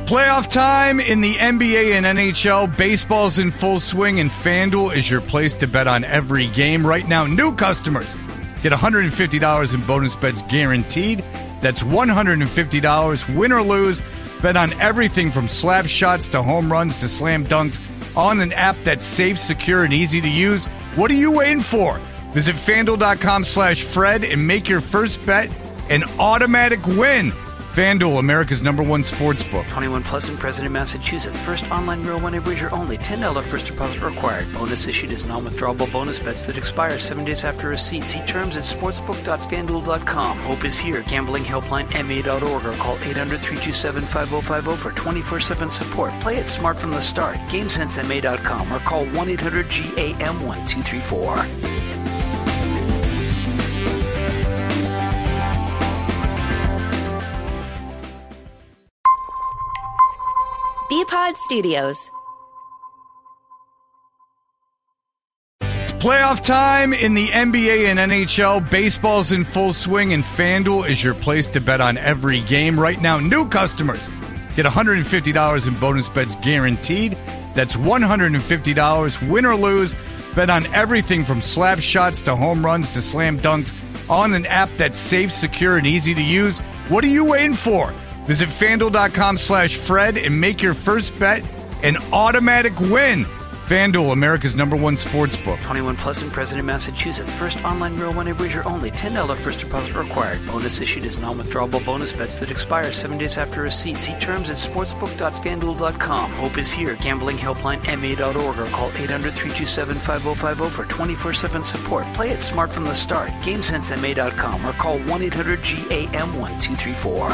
Playoff time in the NBA and NHL. Baseball's in full swing, and FanDuel is your place to bet on every game. Right now, new customers get $150 in bonus bets guaranteed. That's $150, win or lose. Bet on everything from slap shots to home runs to slam dunks on an app that's safe, secure, and easy to use. What are you waiting for? Visit FanDuel.com/Fred and make your first bet an automatic win. FanDuel, America's #1 sports book. 21 plus and present in Massachusetts. First online real money wager only. $10 first deposit required. Bonus issued as non-withdrawable bonus bets that expire 7 days after receipt. See terms at sportsbook.fanduel.com. Hope is here. Gambling helpline MA.org or call 800-327-5050 for 24/7 support. Play it smart from the start. GameSenseMA.com or call 1-800-GAM-1234. Bpod Studios. It's playoff time in the NBA and NHL. Baseball's in full swing, and FanDuel is your place to bet on every game. Right now, new customers get $150 in bonus bets guaranteed. That's $150, win or lose. Bet on everything from slap shots to home runs to slam dunks on an app that's safe, secure, and easy to use. What are you waiting for? Visit FanDuel.com/Fred and make your first bet an automatic win. FanDuel, America's #1 sports book. 21 plus and present in Massachusetts. First online real money wager only. $10 first deposit required. Bonus issued as non-withdrawable bonus bets that expire 7 days after receipt. See terms at sportsbook.fanduel.com. Hope is here. Gambling helpline MA.org or call 800-327-5050 for 24/7 support. Play it smart from the start. GameSenseMA.com or call 1-800-GAM-1234.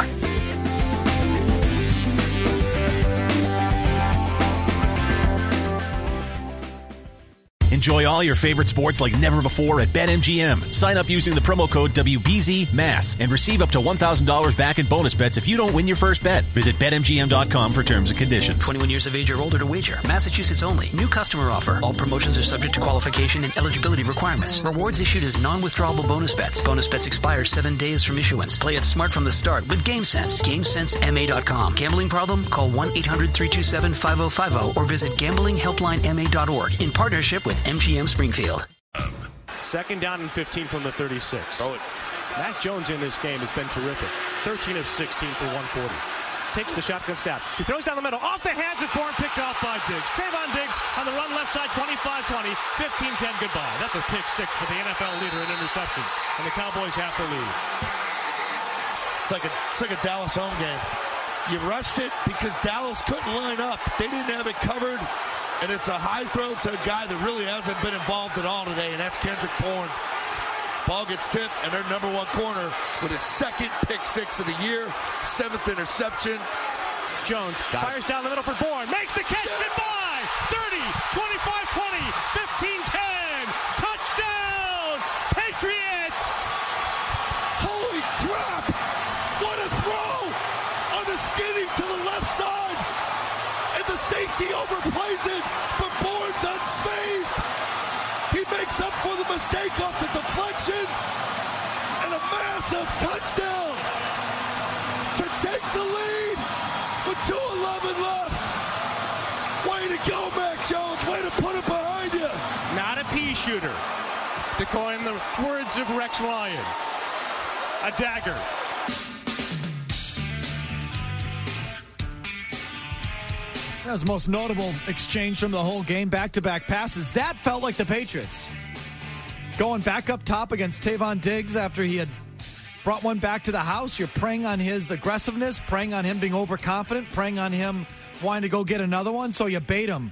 Enjoy all your favorite sports like never before at BetMGM. Sign up using the promo code WBZMASS and receive up to $1,000 back in bonus bets if you don't win your first bet. Visit BetMGM.com for terms and conditions. 21 years of age or older to wager. Massachusetts only. New customer offer. All promotions are subject to qualification and eligibility requirements. Rewards issued as non-withdrawable bonus bets. Bonus bets expire 7 days from issuance. Play it smart from the start with GameSense. GameSenseMA.com. Gambling problem? Call 1-800-327-5050 or visit gamblinghelplinema.org in partnership with MGM Springfield. Second down and 15 from the 36. Mac Jones in this game has been terrific. 13 of 16 for 140. Takes the shotgun snap. He throws down the middle. Off the hands of Bourne, picked off by Diggs. Trayvon Diggs on the run left side, 25-20, 15-10, goodbye. That's a pick six for the NFL leader in interceptions. And the Cowboys have the lead. It's like a Dallas home game. You rushed it because Dallas couldn't line up. They didn't have it covered. And it's a high throw to a guy that really hasn't been involved at all today, and that's Kendrick Bourne. Ball gets tipped, and their #1 corner with his second pick six of the year, 7th interception. Jones fires down the middle for Bourne, makes the catch, goodbye! 30, 25-20, 15-10, touchdown, Patriots! Holy crap! What a throw on the skinny to the left side! The safety overplays it, but Bourne's unfazed. He makes up for the mistake off the deflection, and a massive touchdown to take the lead with 2:11 left. Way to go, Mac Jones. Way to put it behind you. Not a pea shooter, to coin the words of Rex Ryan. A dagger. That was the most notable exchange from the whole game. Back-to-back passes. That felt like the Patriots. Going back up top against Trayvon Diggs after he had brought one back to the house. You're preying on his aggressiveness, preying on him being overconfident, preying on him wanting to go get another one, so you bait him.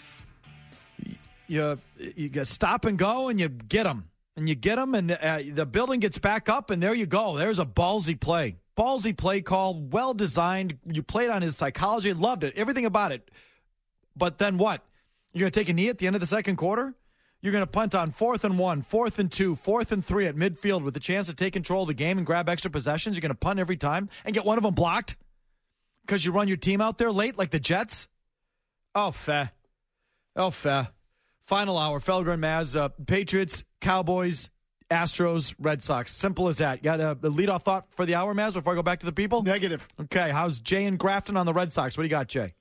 You stop and go, and you get him. And you get him, and the building gets back up, and there you go. There's a ballsy play. Ballsy play call, well-designed. You played on his psychology, loved it, everything about it. But then what? You're going to take a knee at the end of the second quarter? You're going to punt on 4th and 1, 4th and 2, 4th and 3 at midfield with the chance to take control of the game and grab extra possessions. You're going to punt every time and get one of them blocked because you run your team out there late like the Jets? Oh, fair. Final hour, Felger and Maz, Patriots, Cowboys Astros, Red Sox. Simple as that. You got a leadoff thought for the hour, Maz, before I go back to the people? Negative. Okay, how's Jay and Grafton on the Red Sox? What do you got, Jay?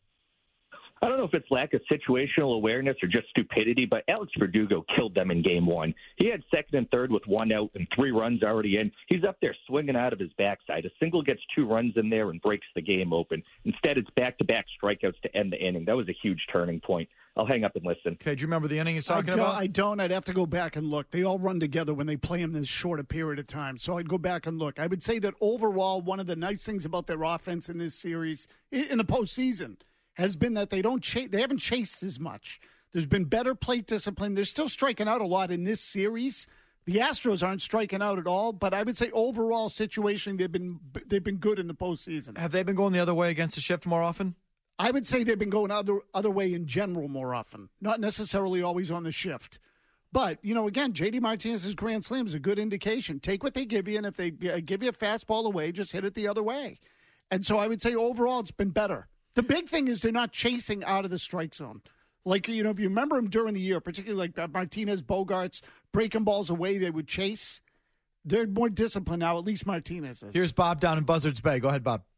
I don't know if it's lack of situational awareness or just stupidity, but Alex Verdugo killed them in Game 1. He had second and third with 1 out and 3 runs already in. He's up there swinging out of his backside. A single gets 2 runs in there and breaks the game open. Instead, it's back-to-back strikeouts to end the inning. That was a huge turning point. I'll hang up and listen. Okay, do you remember the inning he's talking about? I don't. I'd have to go back and look. They all run together when they play them this short a period of time. So I'd go back and look. I would say that overall, one of the nice things about their offense in this series, in the postseason, has been that they haven't chased as much. There's been better plate discipline. They're still striking out a lot in this series. The Astros aren't striking out at all, but I would say overall situation they've been good in the postseason. Have they been going the other way against the shift more often? I would say they've been going other way in general more often, not necessarily always on the shift. But, again, J.D. Martinez's grand slam is a good indication. Take what they give you, and if they give you a fastball away, just hit it the other way. And so I would say overall it's been better. The big thing is they're not chasing out of the strike zone. Like, if you remember them during the year, particularly like Martinez, Bogarts, breaking balls away, they would chase. They're more disciplined now, at least Martinez is. Here's Bob down in Buzzards Bay. Go ahead, Bob.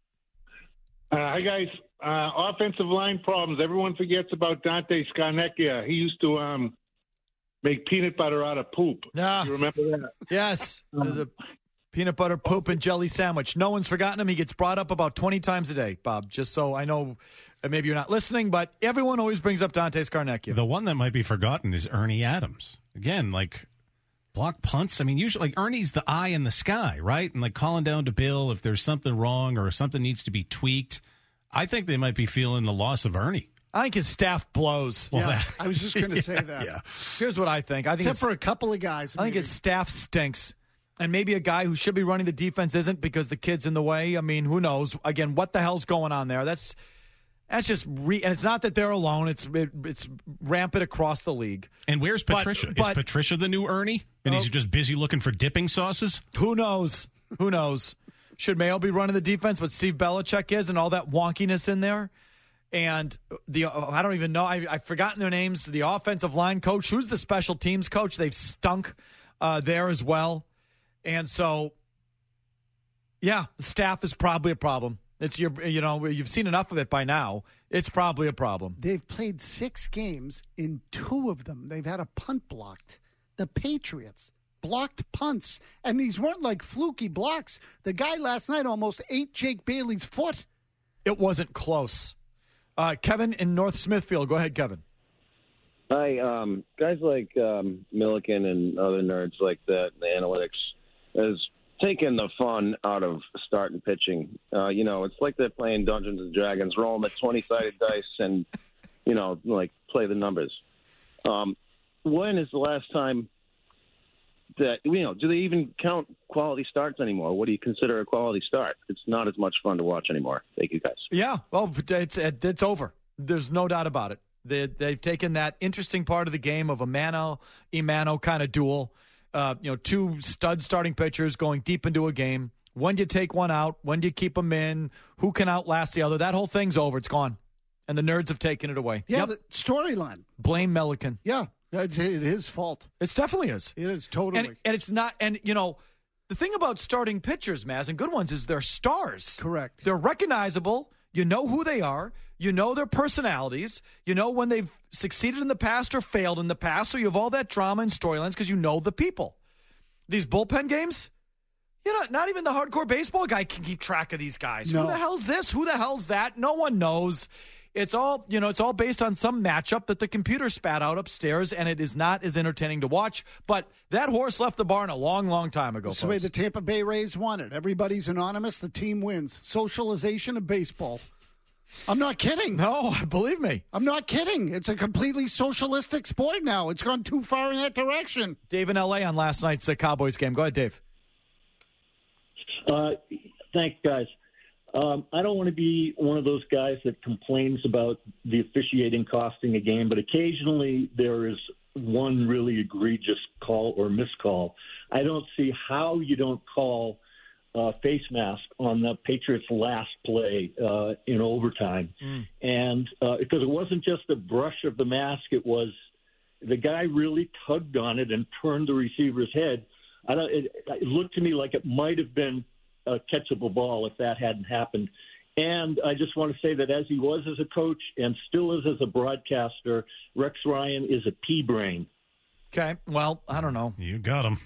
Hi, guys. Offensive line problems. Everyone forgets about Dante Scarnecchia. He used to make peanut butter out of poop. You remember that? Yes. There's a peanut butter, poop, and jelly sandwich. No one's forgotten him. He gets brought up about 20 times a day, Bob, just so I know maybe you're not listening, but everyone always brings up Dante Scarnecchia. The one that might be forgotten is Ernie Adams. Again, block punts. I mean, usually Ernie's the eye in the sky, right? And calling down to Bill if there's something wrong or if something needs to be tweaked. I think they might be feeling the loss of Ernie. I think his staff blows. Well, yeah, I was just going to say that. Yeah. Here's what I think. Except for a couple of guys. I think his staff stinks. And maybe a guy who should be running the defense isn't because the kid's in the way. I mean, who knows? Again, what the hell's going on there? That's just and it's not that they're alone. It's rampant across the league. And where's Patricia? Is Patricia the new Ernie? And he's just busy looking for dipping sauces? Who knows? Who knows? Should Mayo be running the defense, but Steve Belichick is, and all that wonkiness in there? And I don't even know. I've forgotten their names. The offensive line coach, who's the special teams coach? They've stunk there as well. And so, yeah, the staff is probably a problem. It's you've seen enough of it by now. It's probably a problem. They've played 6 games. In 2 of them, they've had a punt blocked. The Patriots blocked punts, and these weren't like fluky blocks. The guy last night almost ate Jake Bailey's foot. It wasn't close. Kevin in North Smithfield. Go ahead, Kevin. Hi, guys like Milliken and other nerds like that, the analytics, has taken the fun out of starting pitching. It's like they're playing Dungeons and Dragons, roll them at 20-sided dice and, play the numbers. When is the last time that, do they even count quality starts anymore? What do you consider a quality start? It's not as much fun to watch anymore. Thank you, guys. Yeah, well, it's over. There's no doubt about it. They've taken that interesting part of the game of a mano-a-mano kind of duel. 2 stud starting pitchers going deep into a game. When do you take one out? When do you keep them in? Who can outlast the other? That whole thing's over. It's gone. And the nerds have taken it away. Yeah, the storyline. Blame Milliken. Yeah, it's his fault. It definitely is. It is totally. And it's not, and the thing about starting pitchers, Maz, and good ones, is they're stars. Correct. They're recognizable. You know who they are. You know their personalities. You know when they've succeeded in the past or failed in the past. So you have all that drama and storylines because you know the people. These bullpen games, not even the hardcore baseball guy can keep track of these guys. No. Who the hell's this? Who the hell's that? No one knows. It's all, it's all based on some matchup that the computer spat out upstairs, and it is not as entertaining to watch. But that horse left the barn a long, long time ago. That's the way the Tampa Bay Rays won it. Everybody's anonymous. The team wins. Socialization of baseball. I'm not kidding. No, believe me. I'm not kidding. It's a completely socialistic sport now. It's gone too far in that direction. Dave in L.A. on last night's Cowboys game. Go ahead, Dave. Thanks, guys. I don't want to be one of those guys that complains about the officiating costing a game, but occasionally there is one really egregious call or miscall. I don't see how you don't call face mask on the Patriots' last play in overtime. And because it wasn't just a brush of the mask, it was the guy really tugged on it and turned the receiver's head. It looked to me like it might have been a catchable ball if that hadn't happened. And I just want to say that as he was as a coach and still is as a broadcaster, Rex Ryan is a pea brain. Okay, well, I don't know. You got him.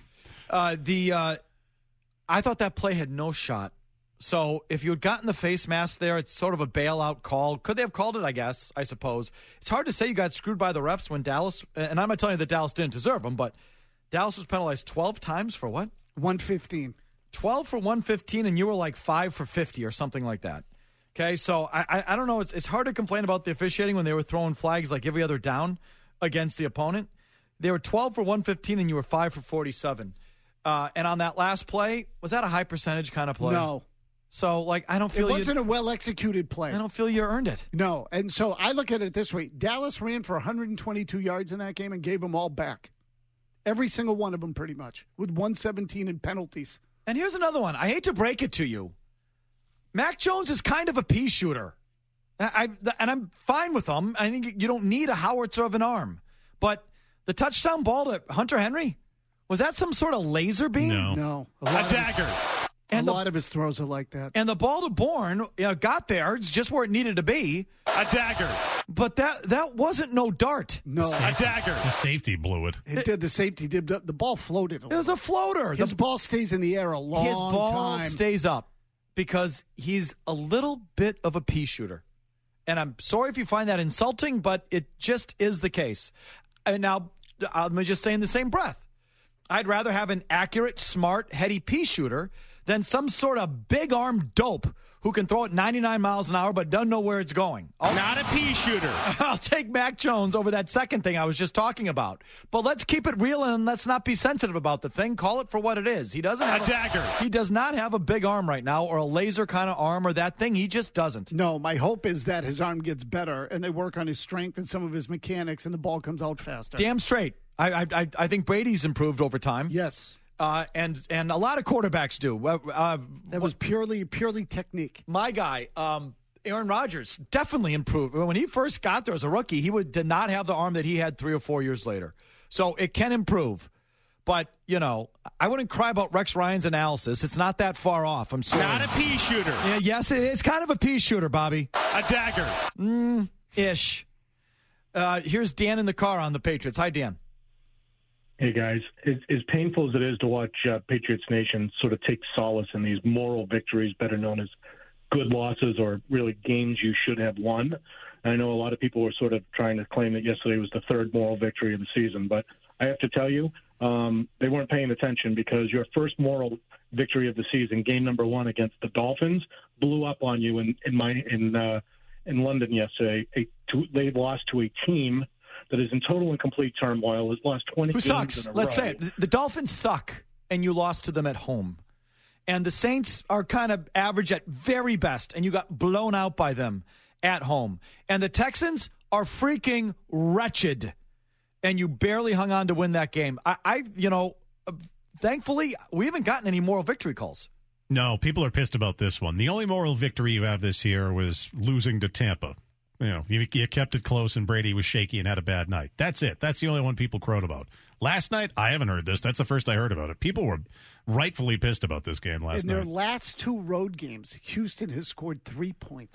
I thought that play had no shot. So if you had gotten the face mask there, it's sort of a bailout call. Could they have called it, I suppose. It's hard to say you got screwed by the refs when Dallas, and I'm not telling you that Dallas didn't deserve them, but Dallas was penalized 12 times for what? 115. 12 for 115, and you were like 5 for 50 or something like that. Okay, so I don't know. It's hard to complain about the officiating when they were throwing flags like every other down against the opponent. They were 12 for 115, and you were 5 for 47. And on that last play, was that a high percentage kind of play? No. So, I don't feel it wasn't a well-executed play. I don't feel you earned it. No, and so I look at it this way. Dallas ran for 122 yards in that game and gave them all back. Every single one of them, pretty much, with 117 in penalties. And here's another one. I hate to break it to you. Mac Jones is kind of a pea shooter. And I'm fine with him. I think you don't need a howitzer of an arm. But the touchdown ball to Hunter Henry, was that some sort of laser beam? No. A dagger. And a lot of his throws are like that. And the ball to Bourne got there. It's just where it needed to be. A dagger. But that wasn't no dart. No. A dagger. The safety blew it. It did. The safety did. The ball floated. It was a floater. His ball stays in the air a long time. His ball stays up because he's a little bit of a pea shooter. And I'm sorry if you find that insulting, but it just is the case. And now, I'm just saying the same breath. I'd rather have an accurate, smart, heady pea shooter than some sort of big arm dope who can throw it 99 miles an hour but doesn't know where it's going. Not a pea shooter. I'll take Mac Jones over that second thing I was just talking about. But let's keep it real and let's not be sensitive about the thing. Call it for what it is. He doesn't have a dagger. He does not have a big arm right now or a laser kind of arm or that thing. He just doesn't. No, my hope is that his arm gets better and they work on his strength and some of his mechanics and the ball comes out faster. Damn straight. I think Brady's improved over time. Yes. And a lot of quarterbacks do. That was purely technique. My guy, Aaron Rodgers, definitely improved. When he first got there as a rookie, he did not have the arm that he had 3 or 4 years later. So it can improve. But, I wouldn't cry about Rex Ryan's analysis. It's not that far off. I'm sorry. Not a pea shooter. Yeah, yes, it is kind of a pea shooter, Bobby. A dagger. Ish. Here's Dan in the car on the Patriots. Hi, Dan. Hey, guys. As painful as it is to watch Patriots Nation sort of take solace in these moral victories, better known as good losses or really games you should have won. And I know a lot of people were sort of trying to claim that yesterday was the third moral victory of the season. But I have to tell you, they weren't paying attention because your first moral victory of the season, game number 1 against the Dolphins, blew up on you in London yesterday. They lost to a team that is in total and complete turmoil, has lost 20 Who games sucks? in a Let's row. say it. The Dolphins suck, and you lost to them at home. And the Saints are kind of average at very best, and you got blown out by them at home. And the Texans are freaking wretched, and you barely hung on to win that game. Thankfully, we haven't gotten any moral victory calls. No, people are pissed about this one. The only moral victory you have this year was losing to Tampa. You kept it close and Brady was shaky and had a bad night. That's it. That's the only one people crowed about. Last night, I haven't heard this. That's the first I heard about it. People were rightfully pissed about this game last night. In their last 2 road games, Houston has scored 3 points.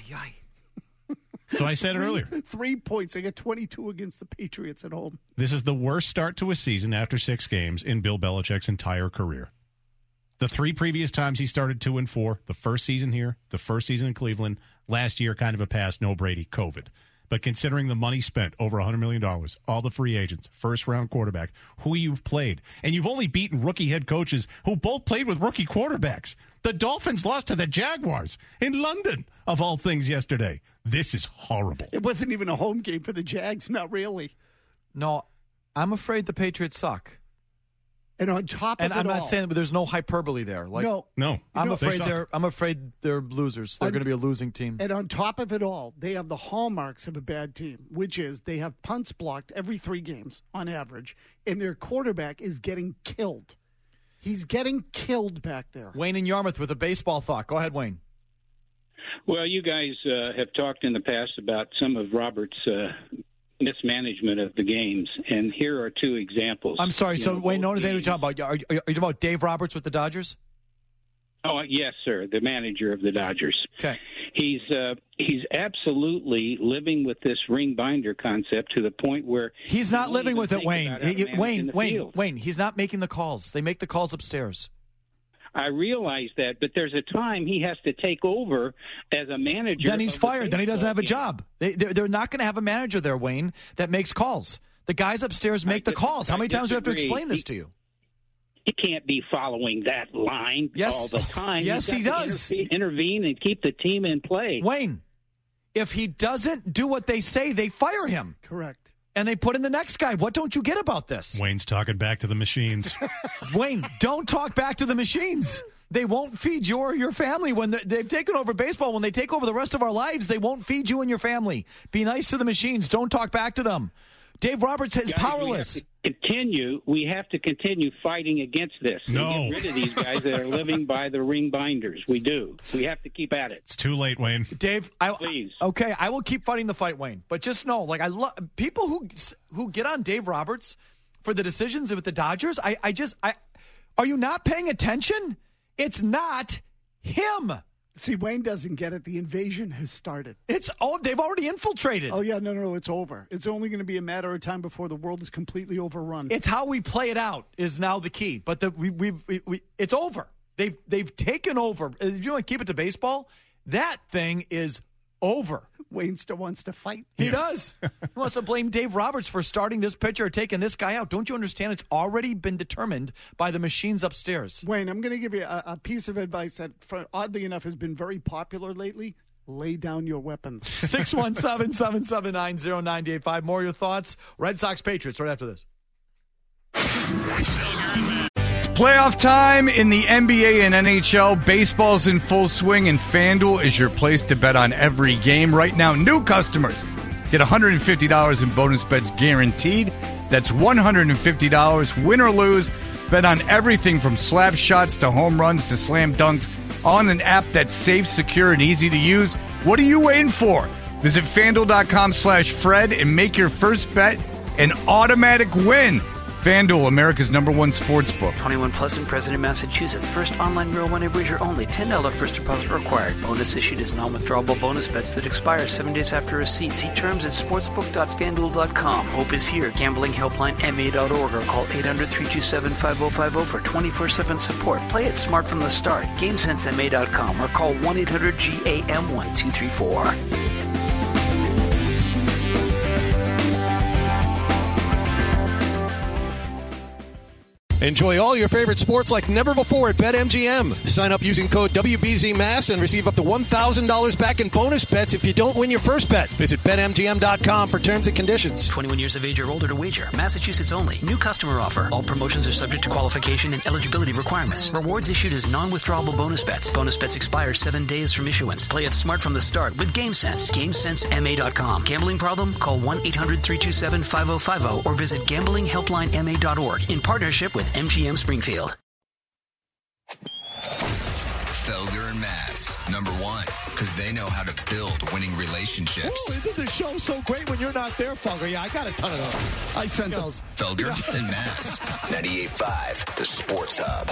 So I said it earlier. 3 points. They got 22 against the Patriots at home. This is the worst start to a season after 6 games in Bill Belichick's entire career. The 3 previous times he started 2-4, the first season here, the first season in Cleveland, last year kind of a pass, no Brady, COVID. But considering the money spent, over $100 million, all the free agents, first-round quarterback, who you've played, and you've only beaten rookie head coaches who both played with rookie quarterbacks. The Dolphins lost to the Jaguars in London, of all things, yesterday. This is horrible. It wasn't even a home game for the Jags, not really. No, I'm afraid the Patriots suck. And on top of and it I'm not all, saying that there's no hyperbole there. No. I'm afraid they're losers. They're going to be a losing team. And on top of it all, they have the hallmarks of a bad team, which is they have punts blocked every 3 games on average, and their quarterback is getting killed. He's getting killed back there. Wayne in Yarmouth with a baseball thought. Go ahead, Wayne. Well, you guys have talked in the past about some of Robert's mismanagement of the games. And here are two examples. I'm sorry. So, Wayne, notice what you're talking about. Are you talking about Dave Roberts with the Dodgers? Oh, yes, sir. The manager of the Dodgers. Okay. He's absolutely living with this ring binder concept to the point where he's not living with it, Wayne. Wayne. He's not making the calls. They make the calls upstairs. I realize that, but there's a time he has to take over as a manager. Then he's fired. Then he doesn't have a job. They're not going to have a manager there, Wayne, that makes calls. The guys upstairs make the calls. How many times do I have to explain this to you? He can't be following that line all the time. Yes, he does. Intervene and keep the team in play. Wayne, if he doesn't do what they say, they fire him. Correct. And they put in the next guy. What don't you get about this? Wayne's talking back to the machines. Wayne, don't talk back to the machines. They won't feed you or your family when they've taken over baseball. When they take over the rest of our lives, they won't feed you and your family. Be nice to the machines. Don't talk back to them. Dave Roberts is powerless. We have to continue fighting against this. No. Get rid of these guys that are living by the ring binders. We do. We have to keep at it. It's too late, Wayne. Dave, please. Okay, I will keep fighting the fight, Wayne. But just know, I love people who get on Dave Roberts for the decisions with the Dodgers. Are you not paying attention? It's not him. See, Wayne doesn't get it. The invasion has started. They've already infiltrated. Oh, yeah, no, it's over. It's only going to be a matter of time before the world is completely overrun. It's how we play it out is now the key. But it's over. They've taken over. If you want to keep it to baseball, that thing is over. Wayne still wants to fight. He does. He wants to blame Dave Roberts for starting this pitcher or taking this guy out. Don't you understand? It's already been determined by the machines upstairs. Wayne, I'm going to give you a piece of advice that, oddly enough, has been very popular lately. Lay down your weapons. 617-779-0985. More of your thoughts. Red Sox Patriots right after this. Playoff time in the NBA and NHL. Baseball's in full swing, and FanDuel is your place to bet on every game. Right now, new customers get $150 in bonus bets guaranteed. That's $150, win or lose. Bet on everything from slap shots to home runs to slam dunks on an app that's safe, secure, and easy to use. What are you waiting for? Visit FanDuel.com/Fred and make your first bet an automatic win. FanDuel, America's #1 sports book. 21 plus and present in Massachusetts. First online real money wager only. $10 first deposit required. Bonus issued as non-withdrawable bonus bets that expire 7 days after receipt. See terms at sportsbook.fanduel.com. Hope is here. Gambling helpline MA.org or call 800-327-5050 for 24/7 support. Play it smart from the start. GameSenseMA.com or call 1-800-GAM-1234. Enjoy all your favorite sports like never before at BetMGM. Sign up using code WBZMass and receive up to $1,000 back in bonus bets if you don't win your first bet. Visit BetMGM.com for terms and conditions. 21 years of age or older to wager. Massachusetts only. New customer offer. All promotions are subject to qualification and eligibility requirements. Rewards issued as non-withdrawable bonus bets. Bonus bets expire 7 days from issuance. Play it smart from the start with GameSense. GameSenseMA.com. Gambling problem? Call 1-800-327-5050 or visit gamblinghelplinema.org in partnership with MGM Springfield. Felger and Mass, #1, because they know how to build winning relationships. Oh, isn't the show so great when you're not there, Felger? Yeah, I got a ton of those. I sent those. Felger and Mass, 98.5, the Sports Hub.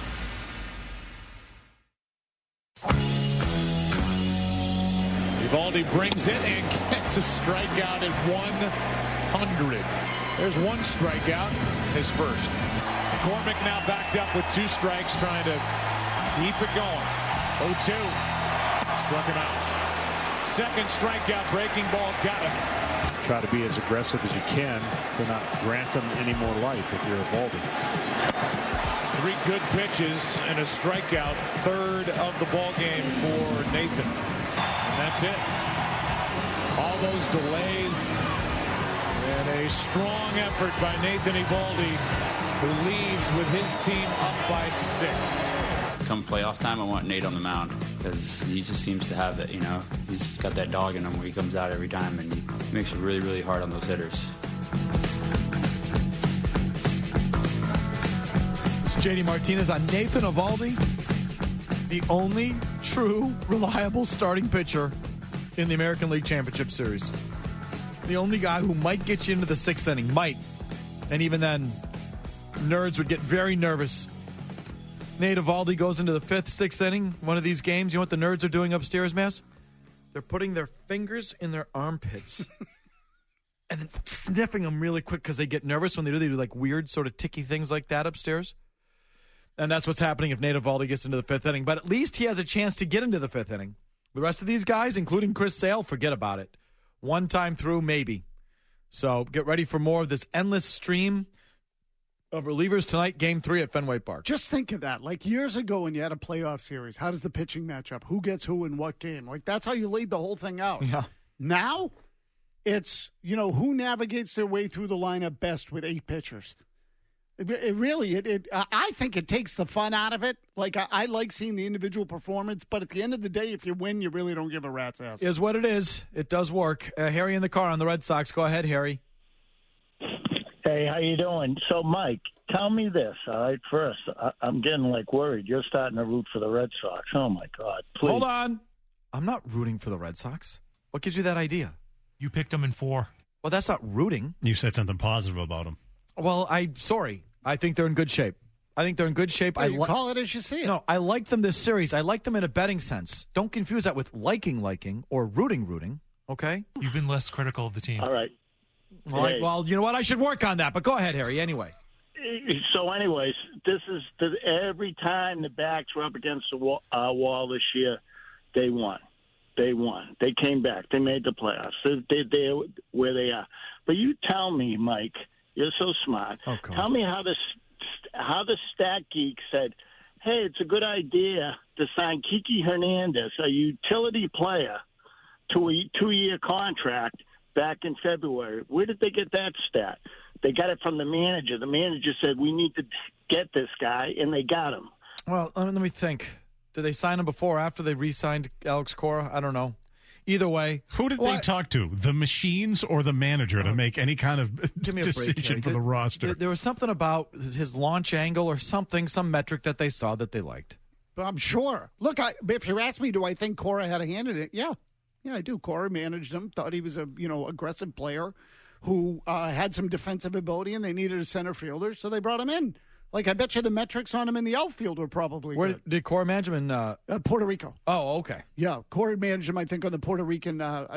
Eovaldi brings it and gets a strikeout at 100. There's one strikeout, his first. McCormick now backed up with 2 strikes, trying to keep it going. 0-2. Struck him out. Second strikeout, breaking ball, got him. Try to be as aggressive as you can to not grant him any more life if you're Eovaldi. 3 good pitches and a strikeout, third of the ball game for Nathan. And that's it. All those delays and a strong effort by Nathan Eovaldi, who leaves with his team up by 6. Come playoff time, I want Nate on the mound because he just seems to have it, He's got that dog in him where he comes out every time and he makes it really, really hard on those hitters. It's JD Martinez on Nathan Eovaldi, the only true, reliable starting pitcher in the American League Championship Series. the only guy who might get you into the 6th inning. Might. And even then, nerds would get very nervous. Nate Eovaldi goes into the 5th, 6th inning, one of these games. You know what the nerds are doing upstairs, Mass? They're putting their fingers in their armpits and then sniffing them really quick because they get nervous when they do. They do like weird sort of ticky things like that upstairs. And that's what's happening if Nate Eovaldi gets into the 5th inning. But at least he has a chance to get into the 5th inning. The rest of these guys, including Chris Sale, forget about it. One time through, maybe. So get ready for more of this endless stream of relievers tonight, Game 3 at Fenway Park. Just think of that. Like years ago when you had a playoff series, how does the pitching match up? Who gets who in what game? Like that's how you laid the whole thing out. Yeah. Now, it's, who navigates their way through the lineup best with 8 pitchers. I think it takes the fun out of it. Like, I like seeing the individual performance, but at the end of the day, if you win, you really don't give a rat's ass. Is what it is. It does work. Harry in the car on the Red Sox. Go ahead, Harry. Hey, how you doing? So, Mike, tell me this, all right? First, I'm getting, worried. You're starting to root for the Red Sox. Oh, my God. Please. Hold on. I'm not rooting for the Red Sox. What gives you that idea? You picked them in 4. Well, that's not rooting. You said something positive about them. Well, sorry. I think they're in good shape. You call it as you see it. No, I like them this series. I like them in a betting sense. Don't confuse that with liking, or rooting, okay? You've been less critical of the team. All right. Well, you know what? I should work on that. But go ahead, Harry, anyway. So, anyways, this is every time the backs were up against the wall this year, they won. They came back. They made the playoffs. They're where they are. But you tell me, Mike, you're so smart. Oh, tell me how the stat geek said, hey, it's a good idea to sign Kiki Hernandez, a utility player, to a 2-year contract back in February. Where did they get that stat? They got it from the manager. The manager said, we need to get this guy, and they got him. Well, let me think. Did they sign him before or after they re-signed Alex Cora? I don't know. Either way. Who did they talk to? The machines or the manager to make any kind of decision for the roster? There was something about his launch angle or something, some metric that they saw that they liked. But I'm sure. Look, if you ask me, do I think Cora had a hand in it? Yeah. Yeah, I do. Cora managed him, thought he was a aggressive player who had some defensive ability, and they needed a center fielder, so they brought him in. Like, I bet you the metrics on him in the outfield were probably Where good. did Cora manage him in? Puerto Rico. Oh, okay. Yeah, Cora managed him, I think, on the Puerto Rican okay.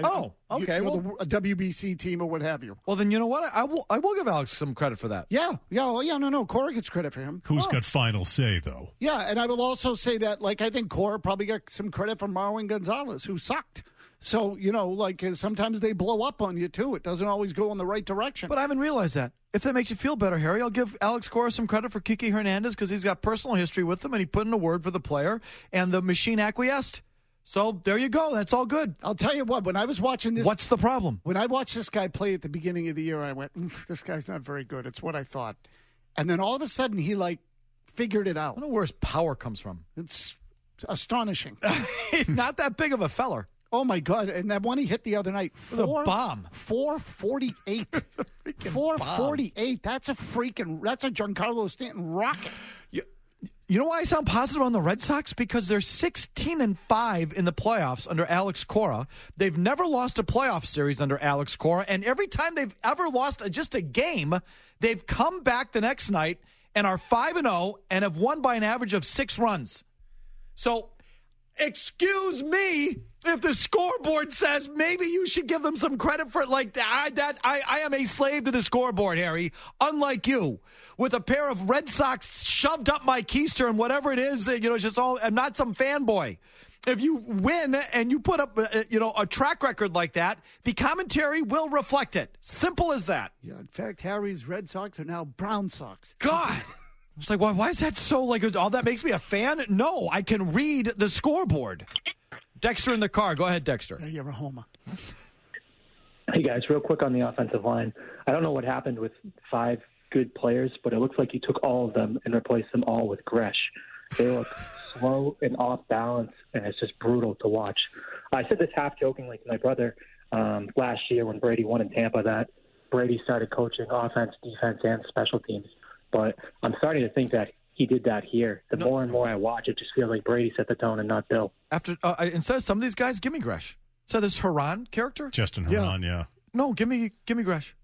the WBC team or what have you. Well, then you know what? I will give Alex some credit for that. Yeah. No. Cora gets credit for him. Who's got final say, though? Yeah, and I will also say that, I think Cora probably got some credit from Marwin Gonzalez, who sucked. So, sometimes they blow up on you, too. It doesn't always go in the right direction. But I haven't realized that. If that makes you feel better, Harry, I'll give Alex Cora some credit for Kiki Hernandez because he's got personal history with them, and he put in a word for the player, and the machine acquiesced. So there you go. That's all good. I'll tell you what, when I was watching this... What's the problem? When I watched this guy play at the beginning of the year, I went, this guy's not very good. It's what I thought. And then all of a sudden, he, figured it out. I don't know where his power comes from. It's astonishing. He's not that big of a feller. Oh, my God. And that one he hit the other night. It was a bomb. 448. 448. That's a Giancarlo Stanton rocket. You know why I sound positive on the Red Sox? Because they're 16-5 in the playoffs under Alex Cora. They've never lost a playoff series under Alex Cora. And every time they've ever lost just a game, they've come back the next night and are 5-0 and have won by an average of 6 runs. So, excuse me if the scoreboard says maybe you should give them some credit for it like that. I am a slave to the scoreboard, Harry, unlike you. With a pair of Red Sox shoved up my keister and whatever it is, it's just all, I'm not some fanboy. If you win and you put up, a track record like that, the commentary will reflect it. Simple as that. Yeah, in fact, Harry's Red Sox are now Brown Sox. God. It's like, why is that so, all that makes me a fan? No, I can read the scoreboard. Dexter in the car. Go ahead, Dexter. Yeah, you're a homer. Hey, guys, real quick on the offensive line. I don't know what happened with 5 good players, but it looks like you took all of them and replaced them all with Gresh. They look slow and off balance, and it's just brutal to watch. I said this half jokingly to my brother last year when Brady won in Tampa that Brady started coaching offense, defense, and special teams. But I'm starting to think that he did that here. The more and more I watch, it just feels like Brady set the tone and not Bill. Instead of some of these guys, give me Gresh. So this Haran character? Justin Haran, yeah. No, give me Gresh.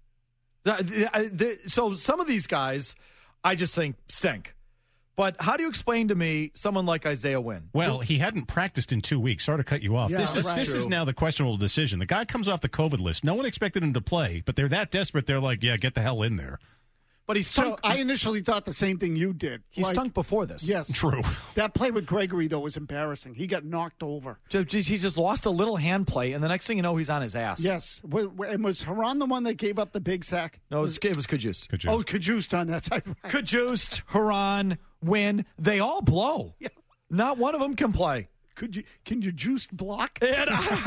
So some of these guys, I just think stink. But how do you explain to me someone like Isaiah Wynn? Well, he hadn't practiced in 2 weeks. Sorry to cut you off. Yeah, this is now the questionable decision. The guy comes off the COVID list. No one expected him to play, but they're that desperate. They're like, yeah, get the hell in there. But he stunk. So I initially thought the same thing you did. He stunk before this. Yes. True. That play with Gregory, though, was embarrassing. He got knocked over. He just lost a little hand play, and the next thing you know, he's on his ass. Yes. And was Haran the one that gave up the big sack? No, it was Kajust. Oh, Kajust on that side. Right. Kajust, Haran, Wynn, they all blow. Yeah. Not one of them can play. Can you juice block? And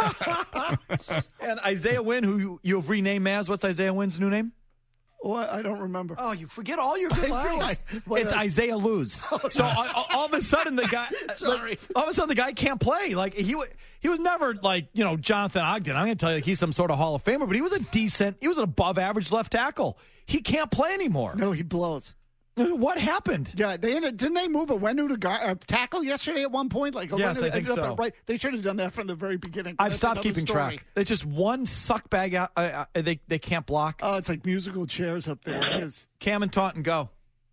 Isaiah Wynn, who you have renamed Maz. What's Isaiah Wynn's new name? Oh, I don't remember. Oh, you forget all your good lines. It's Isaiah Luz. So all of a sudden the guy, the guy can't play. Like he was never like Jonathan Ogden. I'm going to tell you, he's some sort of Hall of Famer, but he was an above average left tackle. He can't play anymore. No, he blows. What happened? Yeah, didn't they move Awenu to tackle yesterday at one point? Yes, I think so. Right, they should have done that from the very beginning. I've stopped keeping track. It's just one suck bag out. They can't block. Oh, it's like musical chairs up there. It is. Cam and Taunton, go.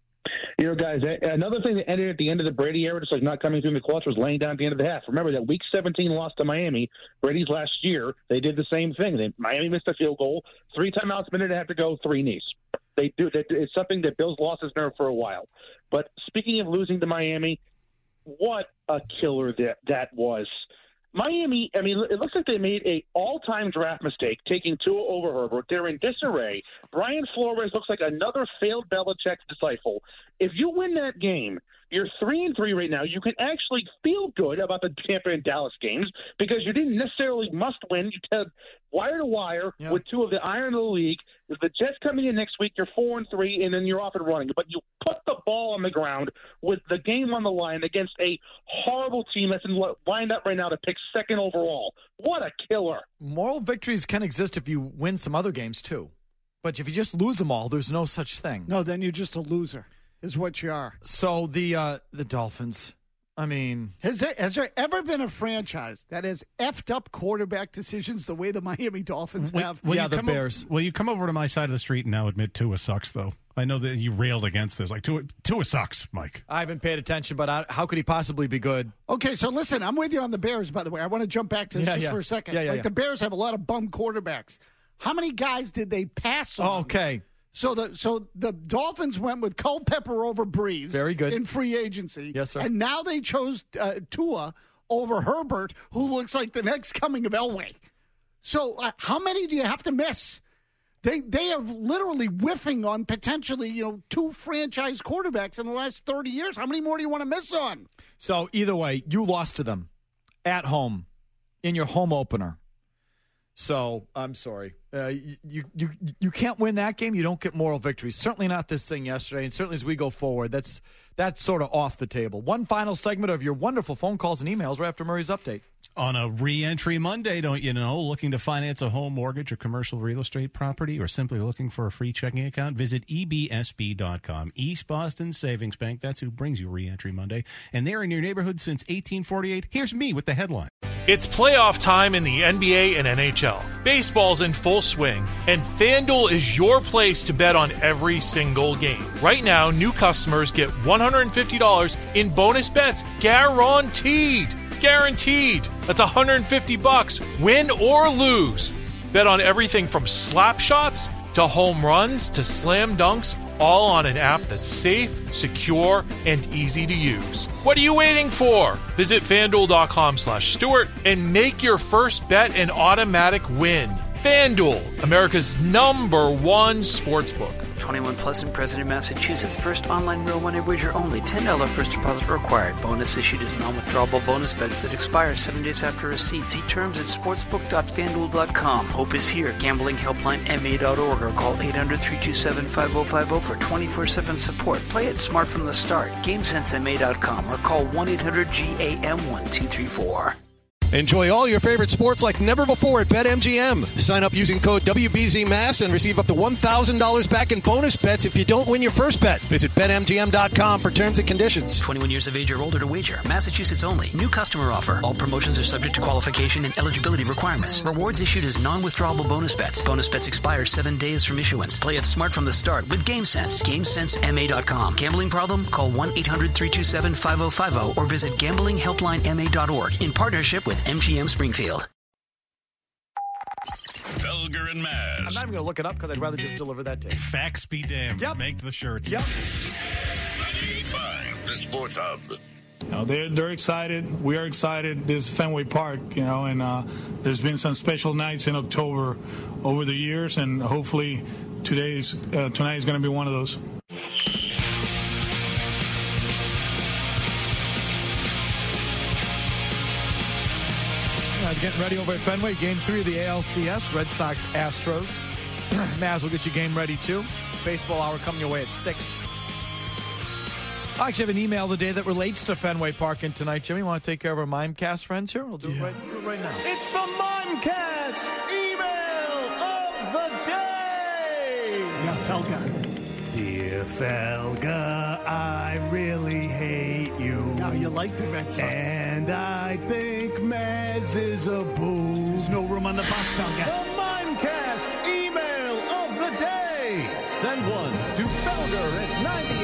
Guys, another thing that ended at the end of the Brady era, just like not coming through in the clutch, was laying down at the end of the half. Remember that Week 17 loss to Miami, Brady's last year, they did the same thing. Miami missed a field goal, 3 timeouts, minute and a half to go, 3 knees. They do. It's something that Bill's lost his nerve for a while. But speaking of losing to Miami, what a killer that was. Miami, I mean, it looks like they made a all-time draft mistake taking Tua over Herbert. They're in disarray. Brian Flores looks like another failed Belichick disciple. If you win that game, you're 3-3 right now. You can actually feel good about the Tampa and Dallas games because you didn't necessarily must win. You had wire to wire with 2 of the iron of the league. If the Jets coming in next week, you're 4-3, and then you're off and running. But you put the ball on the ground with the game on the line against a horrible team that's lined up right now to pick 2nd overall. What a killer! Moral victories can exist if you win some other games too, but if you just lose them all, there's no such thing. No, then you're just a loser. Is what you are. So the Dolphins, I mean, has there ever been a franchise that has effed up quarterback decisions the way the Miami Dolphins have? The Bears. Will you come over to my side of the street and now admit Tua sucks, though? I know that you railed against this. Like, Tua sucks, Mike. I haven't paid attention, but how could he possibly be good? Okay, so listen, I'm with you on the Bears, by the way. I want to jump back to this for a second. The Bears have a lot of bum quarterbacks. How many guys did they pass on? Okay. So the Dolphins went with Culpepper over Breeze. Very good. In free agency. Yes, sir. And now they chose Tua over Herbert, who looks like the next coming of Elway. So how many do you have to miss? They are literally whiffing on potentially 2 franchise quarterbacks in the last 30 years. How many more do you want to miss on? So either way, you lost to them at home in your home opener. So I'm sorry. You can't win that game. You don't get moral victories. Certainly not this thing yesterday, and certainly as we go forward, that's sort of off the table. One final segment of your wonderful phone calls and emails right after Murray's update. On a re-entry Monday, don't you know, looking to finance a home mortgage or commercial real estate property, or simply looking for a free checking account, visit ebsb.com. East Boston Savings Bank, that's who brings you Re-entry Monday. And they're in your neighborhood since 1848. Here's me with the headline. It's playoff time in the NBA and NHL. Baseball's in full swing, and FanDuel is your place to bet on every single game. Right now, new customers get $150 in bonus bets guaranteed. It's guaranteed. That's $150, win or lose. Bet on everything from slap shots to home runs to slam dunks, all on an app that's safe, secure, and easy to use. What are you waiting for? Visit FanDuel.com/Stewart and make your first bet an automatic win. FanDuel, America's #1 sportsbook. 21 plus and present in Massachusetts. First online real money wager only. $10 first deposit required. Bonus issued as non-withdrawable bonus bets that expire 7 days after receipt. See terms at sportsbook.fanduel.com. Hope is here. Gambling helpline MA.org or call 800-327-5050 for 24/7 support. Play it smart from the start. GameSenseMA.com or call 1-800-GAM-1234. Enjoy all your favorite sports like never before at BetMGM. Sign up using code WBZMass and receive up to $1,000 back in bonus bets if you don't win your first bet. Visit BetMGM.com for terms and conditions. 21 years of age or older to wager. Massachusetts only. New customer offer. All promotions are subject to qualification and eligibility requirements. Rewards issued as non-withdrawable bonus bets. Bonus bets expire 7 days from issuance. Play it smart from the start with GameSense. GameSenseMA.com. Gambling problem? Call 1-800-327-5050 or visit gamblinghelplinema.org in partnership with MGM Springfield. Felger and Maz. I'm not even going to look it up because I'd rather just deliver that to you. Facts be damned. Yep. Make the shirts. Yep. 98.5, the Sports Hub. They're excited. We are excited. This is Fenway Park, and there's been some special nights in October over the years, and hopefully tonight is going to be one of those. Getting ready over at Fenway. Game 3 of the ALCS. Red Sox, Astros. Maz will get you game ready, too. Baseball hour coming your way at 6. I actually have an email today that relates to Fenway Park. And tonight, Jimmy, want to take care of our Mimecast friends here? We'll do it right now. It's the Mimecast email of the day. Yeah, Felga. Dear Felga, I really hate you. Now you like the Red Sox. And I think Maz is a boo. There's no room on the bus, Felga. The Mimecast email of the day. Send one to Felger at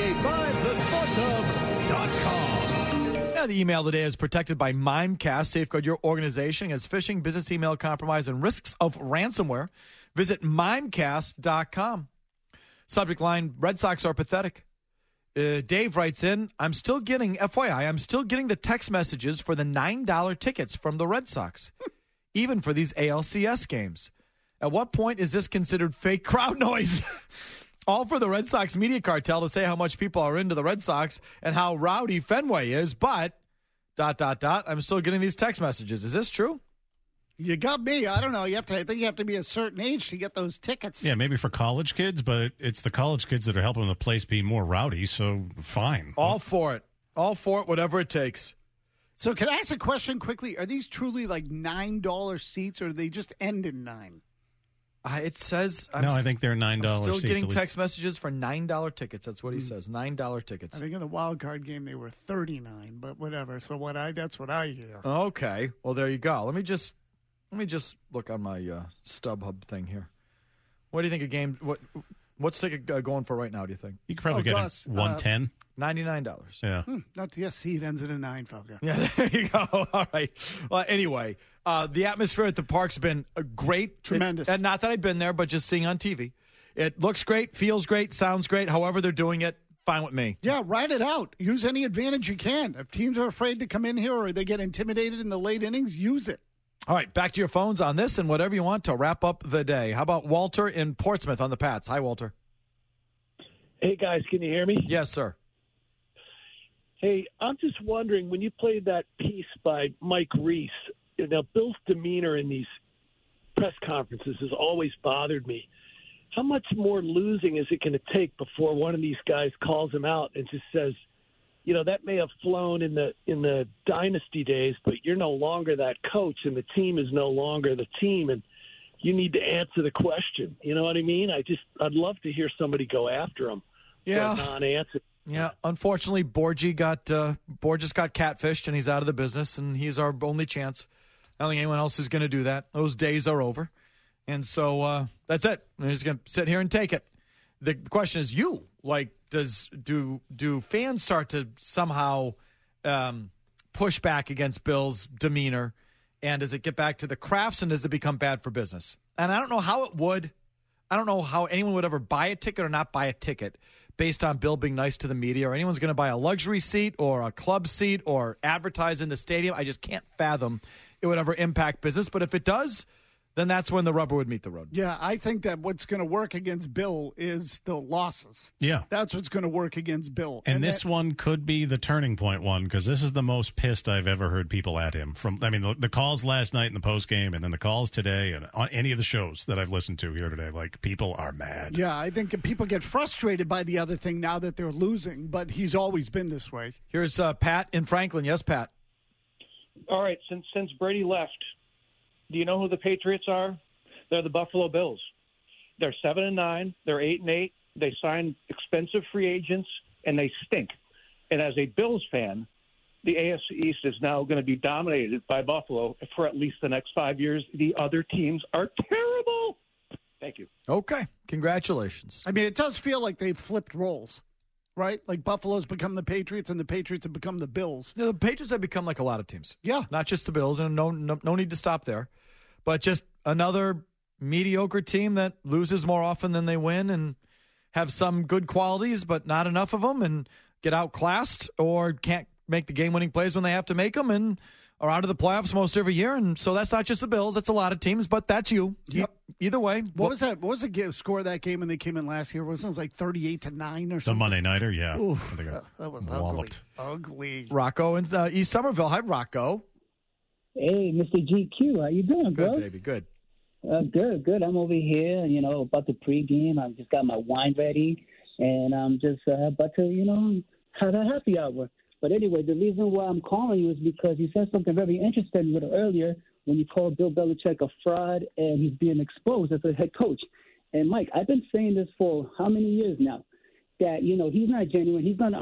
985thesportshub.com. Yeah, the email today is protected by Mimecast. Safeguard your organization against phishing, business email compromise, and risks of ransomware. Visit Mimecast.com. Subject line, Red Sox are pathetic. Dave writes in, I'm still getting the text messages for the $9 tickets from the Red Sox, even for these ALCS games. At what point is this considered fake crowd noise? All for the Red Sox media cartel to say how much people are into the Red Sox and how rowdy Fenway is, but, ... I'm still getting these text messages. Is this true? You got me. I don't know. I think you have to be a certain age to get those tickets. Yeah, maybe for college kids, but it's the college kids that are helping the place be more rowdy, so fine. All for it. All for it, whatever it takes. So can I ask a question quickly? Are these truly like $9 seats, or do they just end in 9? It says... I think they're $9 I'm still seats. getting text messages for $9 tickets. That's what he says. $9 tickets. I think in the wild card game they were $39, but whatever. So that's what I hear. Okay. Well, there you go. Let me just look on my StubHub thing here. What do you think a game? What's ticket going for right now? Do you think you could probably get it $110, $99? Yeah. Not see, it ends in a 9, Felga. Yeah, there you go. All right. Well, anyway, the atmosphere at the park's been great, tremendous. And not that I've been there, but just seeing on TV, it looks great, feels great, sounds great. However they're doing it, fine with me. Yeah, ride it out. Use any advantage you can. If teams are afraid to come in here or they get intimidated in the late innings, use it. All right, back to your phones on this and whatever you want to wrap up the day. How about Walter in Portsmouth on the Pats? Hi, Walter. Hey, guys, can you hear me? Yes, sir. Hey, I'm just wondering, when you played that piece by Mike Reese, now Bill's demeanor in these press conferences has always bothered me. How much more losing is it going to take before one of these guys calls him out and just says, that may have flown in the dynasty days, but you're no longer that coach, and the team is no longer the team, and you need to answer the question. You know what I mean? I'd love to hear somebody go after him. Yeah. For a non-answer. Yeah. Unfortunately, Borges got catfished, and he's out of the business, and he's our only chance. I don't think anyone else is going to do that. Those days are over, and so that's it. We're just going to sit here and take it. The question is, do fans start to somehow push back against Bill's demeanor, and does it get back to the crafts, and does it become bad for business? And I don't know how it would. I don't know how anyone would ever buy a ticket or not buy a ticket based on Bill being nice to the media, or anyone's going to buy a luxury seat or a club seat or advertise in the stadium. I just can't fathom it would ever impact business. But if it does, then that's when the rubber would meet the road. Yeah, I think that what's going to work against Bill is the losses. Yeah. That's what's going to work against Bill. And this one could be the turning point one, because this is the most pissed I've ever heard people at him. The calls last night in the postgame, and then the calls today, and on any of the shows that I've listened to here today, people are mad. Yeah, I think people get frustrated by the other thing now that they're losing, but he's always been this way. Here's Pat in Franklin. Yes, Pat. All right, since Brady left, do you know who the Patriots are? They're the Buffalo Bills. They're 7-9. They're 8-8. They signed expensive free agents, and they stink. And as a Bills fan, the AFC East is now going to be dominated by Buffalo for at least the next 5 years. The other teams are terrible. Thank you. Okay. Congratulations. I mean, it does feel like they've flipped roles, right? Like Buffalo's become the Patriots and the Patriots have become the Bills. The Patriots have become like a lot of teams. Yeah. Not just the Bills, and no need to stop there. But just another mediocre team that loses more often than they win and have some good qualities, but not enough of them, and get outclassed or can't make the game-winning plays when they have to make them, and are out of the playoffs most every year. And so that's not just the Bills. That's a lot of teams, but that's you. Yep. Either way. What was that? What was the score of that game when they came in last year? It was like 38-9 or something. The Monday Nighter, yeah. Oof, I think that was walloped. ugly. Rocco in East Somerville. Hi, Rocco. Hey, Mr. GQ. How you doing, bro? Good, baby. Good. Good. I'm over here, about the pregame. I just got my wine ready, and I'm just about to, have a happy hour. But anyway, the reason why I'm calling you is because you said something very interesting earlier when you called Bill Belichick a fraud and he's being exposed as a head coach. And, Mike, I've been saying this for how many years now, that, he's not genuine. He's not,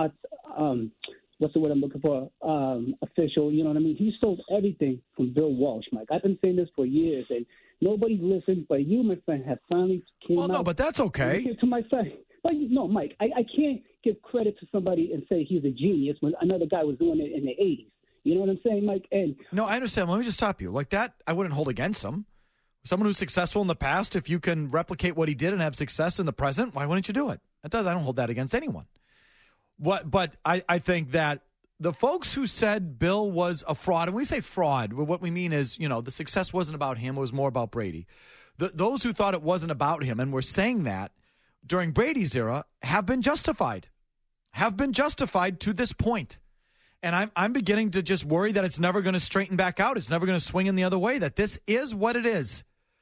what's the word I'm looking for, official. You know what I mean? He stole everything from Bill Walsh, Mike. I've been saying this for years, and nobody listened, but you, my friend, have finally came out. Well, no, but that's okay. To my friend. But no, Mike, I can't give credit to somebody and say he's a genius when another guy was doing it in the 80s. You know what I'm saying, Mike? And no, I understand. Let me just stop you. Like that, I wouldn't hold against him. Someone who's successful in the past, if you can replicate what he did and have success in the present, why wouldn't you do it? I don't hold that against anyone. But I think that the folks who said Bill was a fraud, and we say fraud, what we mean is, the success wasn't about him. It was more about Brady. Those who thought it wasn't about him and were saying that during Brady's era have been justified to this point. And I'm beginning to just worry that it's never going to straighten back out. It's never going to swing in the other way, that this is what it is.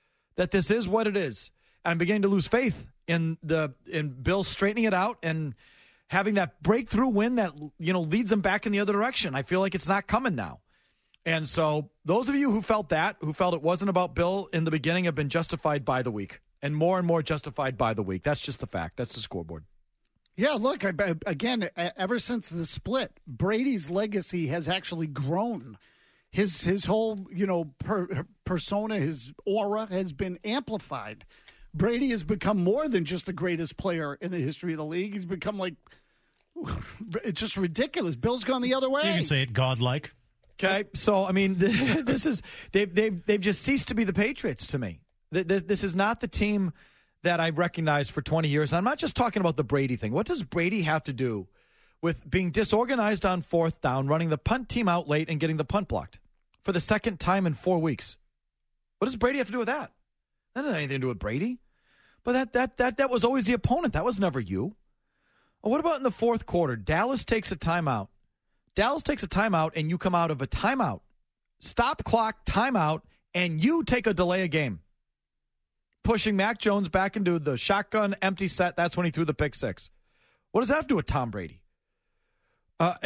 I'm beginning to lose faith in Bill straightening it out and having that breakthrough win that, leads them back in the other direction. I feel like it's not coming now. And so those of you who felt it wasn't about Bill in the beginning, have been justified by the week. And more justified by the week. That's just the fact. That's the scoreboard. Yeah, look, again, ever since the split, Brady's legacy has actually grown. His whole, persona, his aura has been amplified. Brady has become more than just the greatest player in the history of the league. He's become it's just ridiculous. Bill's gone the other way. You can say it godlike. Okay, so, I mean, this is, they've just ceased to be the Patriots to me. This is not the team that I've recognized for 20 years. And I'm not just talking about the Brady thing. What does Brady have to do with being disorganized on fourth down, running the punt team out late, and getting the punt blocked for the second time in 4 weeks? What does Brady have to do with that? That doesn't have anything to do with Brady. But that was always the opponent. That was never you. Well, what about in the fourth quarter? Dallas takes a timeout. And you come out of a timeout. Stop clock, timeout, and you take a delay of game. Pushing Mac Jones back into the shotgun empty set. That's when he threw the pick six. What does that have to do with Tom Brady? All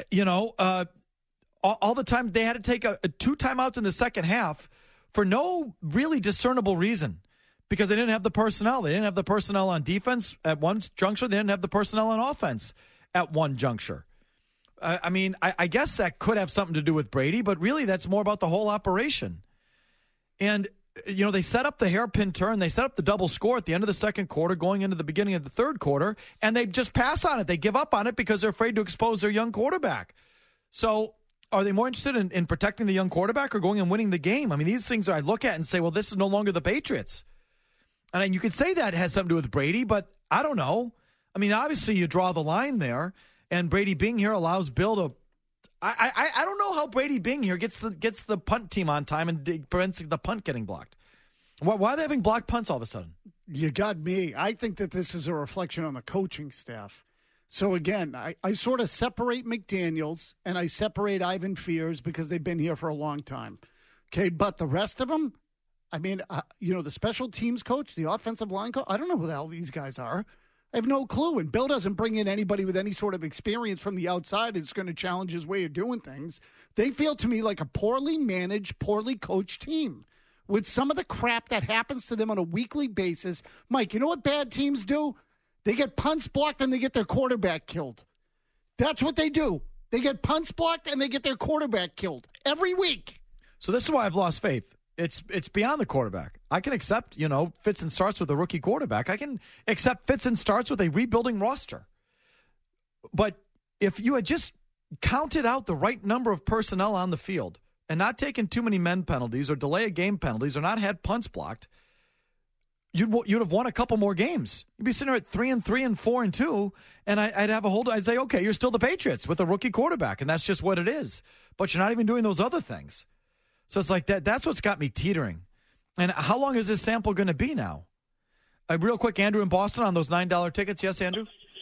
the time they had to take two timeouts in the second half for no really discernible reason, because they didn't have the personnel. They didn't have the personnel on defense at one juncture. They didn't have the personnel on offense at one juncture. I guess that could have something to do with Brady, but really that's more about the whole operation. And they set up the hairpin turn. They set up the double score at the end of the second quarter, going into the beginning of the third quarter, and they just pass on it. They give up on it because they're afraid to expose their young quarterback. So are they more interested in protecting the young quarterback or going and winning the game? I mean, these things I look at and say, well, this is no longer the Patriots. And you could say that has something to do with Brady, but I don't know. I mean, obviously you draw the line there, and Brady being here allows Bill to I don't know how Brady being here gets the punt team on time and prevents the punt getting blocked. Why are they having blocked punts all of a sudden? You got me. I think that this is a reflection on the coaching staff. So, again, I sort of separate McDaniels and I separate Ivan Fears because they've been here for a long time. Okay, but the rest of them, I mean, the special teams coach, the offensive line coach, I don't know who the hell these guys are. I have no clue. And Bill doesn't bring in anybody with any sort of experience from the outside. It's going to challenge his way of doing things. They feel to me like a poorly managed, poorly coached team with some of the crap that happens to them on a weekly basis. Mike, you know what bad teams do? They get punts blocked and they get their quarterback killed. That's what they do. They get punts blocked and they get their quarterback killed every week. So this is why I've lost faith. It's beyond the quarterback. I can accept, fits and starts with a rookie quarterback. I can accept fits and starts with a rebuilding roster. But if you had just counted out the right number of personnel on the field and not taken too many men penalties or delay of game penalties or not had punts blocked, you'd have won a couple more games. You'd be sitting there at 3-3 and 4-2, and I'd have a hold. I'd say, okay, you're still the Patriots with a rookie quarterback, and that's just what it is. But you're not even doing those other things. So it's like that. That's what's got me teetering. And how long is this sample going to be now? Real quick, Andrew in Boston on those $9 tickets. Yes, Andrew?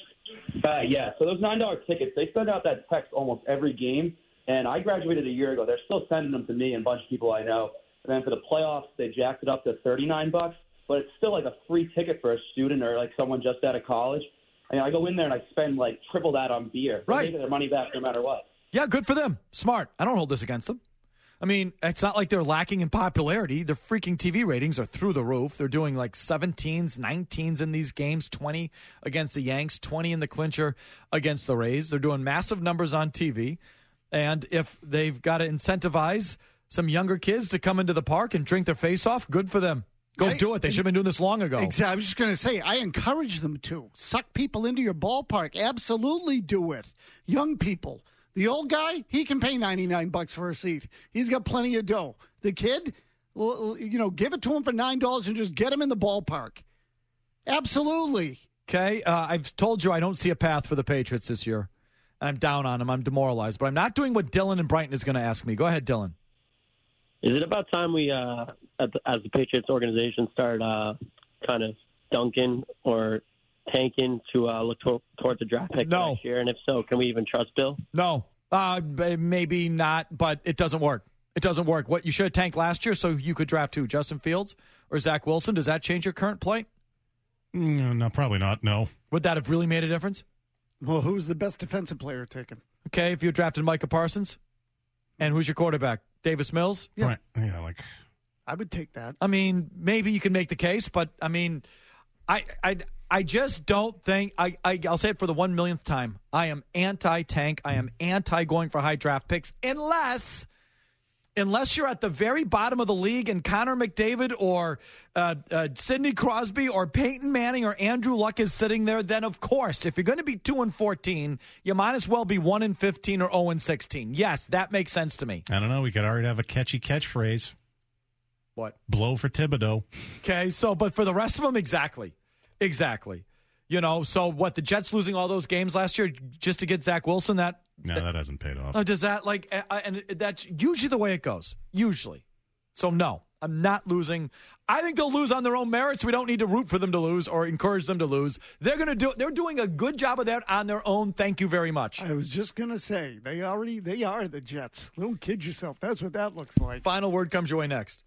Yeah, so those $9 tickets, they send out that text almost every game. And I graduated a year ago. They're still sending them to me and a bunch of people I know. And then for the playoffs, they jacked it up to $39. But it's still like a free ticket for a student or like someone just out of college. I mean, I go in there and I spend like triple that on beer. Right. They get their money back no matter what. Yeah, good for them. Smart. I don't hold this against them. I mean, it's not like they're lacking in popularity. Their freaking TV ratings are through the roof. They're doing like 17s, 19s in these games, 20 against the Yanks, 20 in the clincher against the Rays. They're doing massive numbers on TV. And if they've got to incentivize some younger kids to come into the park and drink their face off, good for them. Go do it. They should have been doing this long ago. Exactly. I was just going to say, I encourage them to. Suck people into your ballpark. Absolutely do it. Young people. The old guy, he can pay $99 for a seat. He's got plenty of dough. The kid, give it to him for $9 and just get him in the ballpark. Absolutely. Okay, I've told you I don't see a path for the Patriots this year. I'm down on them. I'm demoralized. But I'm not doing what Dylan and Brighton is going to ask me. Go ahead, Dylan. Is it about time we, as the Patriots organization, start kind of dunking or tanking to look towards the draft pick next year? And if so, can we even trust Bill? No. Maybe not, but it doesn't work. It doesn't work. What you should have tanked last year so you could draft who? Justin Fields or Zach Wilson? Does that change your current play? No, probably not. No. Would that have really made a difference? Well, who's the best defensive player taken? Okay, if you drafted Micah Parsons. And who's your quarterback? Davis Mills? Yeah. Right. Yeah, I would take that. I mean, maybe you can make the case, but I mean, I just don't think I'll say it for the 1 millionth time. I am anti-tank. I am anti going for high draft picks unless you're at the very bottom of the league and Connor McDavid or Sidney Crosby or Peyton Manning or Andrew Luck is sitting there. Then of course, if you're going to be 2-14, you might as well be 1-15 or 0-16. Yes, that makes sense to me. I don't know. We could already have a catchy catchphrase. What? Blow for Thibodeau. Okay, but for the rest of them, exactly. So what, the Jets losing all those games last year just to get Zach Wilson, that hasn't paid off. Does that, and that's usually the way it goes, usually. So no, I'm not losing. I think they'll lose on their own merits. We don't need to root for them to lose or encourage them to lose. They're doing a good job of that on their own. Thank you very much. I was just going to say, they are the Jets. Don't kid yourself. That's what that looks like. Final word comes your way next.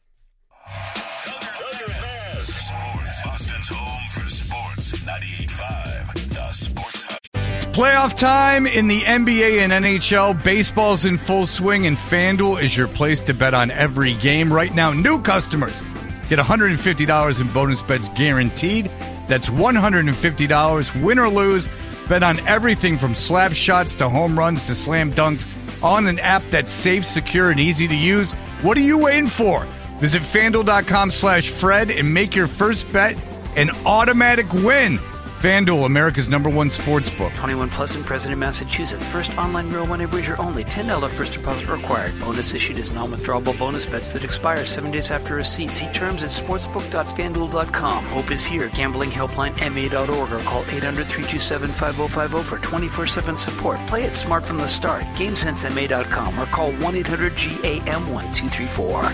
Sports, Boston's home for sports. 98.5, the Sports Hub. Playoff time in the NBA and NHL. Baseball's in full swing, and FanDuel is your place to bet on every game. Right now, new customers get $150 in bonus bets guaranteed. That's $150, win or lose. Bet on everything from slap shots to home runs to slam dunks on an app that's safe, secure, and easy to use. What are you waiting for? Visit FanDuel.com/Fred and make your first bet an automatic win. FanDuel, America's #1 sports book. 21 plus and present in Massachusetts. First online real money wager only. $10 first deposit required. Bonus issued as non-withdrawable bonus bets that expire 7 days after receipt. See terms at sportsbook.fanduel.com. Hope is here. Gambling helpline MA.org or call 800-327-5050 for 24/7 support. Play it smart from the start. GameSenseMA.com or call 1-800-GAM-1234.